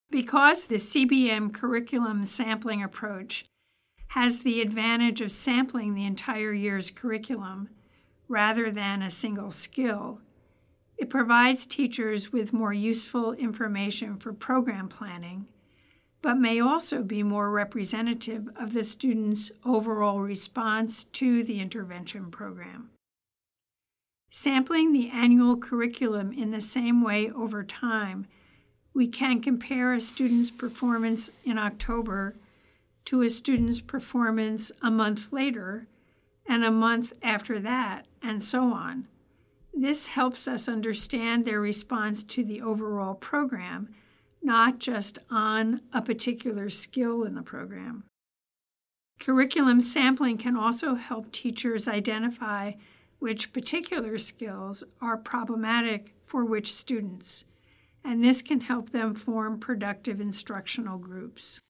Because the CBM curriculum sampling approach has the advantage of sampling the entire year's curriculum rather than a single skill, it provides teachers with more useful information for program planning, but may also be more representative of the student's overall response to the intervention program. Sampling the annual curriculum in the same way over time, we can compare a student's performance in October to a student's performance a month later and a month after that, and so on. This helps us understand their response to the overall program, not just on a particular skill in the program. Curriculum sampling can also help teachers identify which particular skills are problematic for which students, and this can help them form productive instructional groups.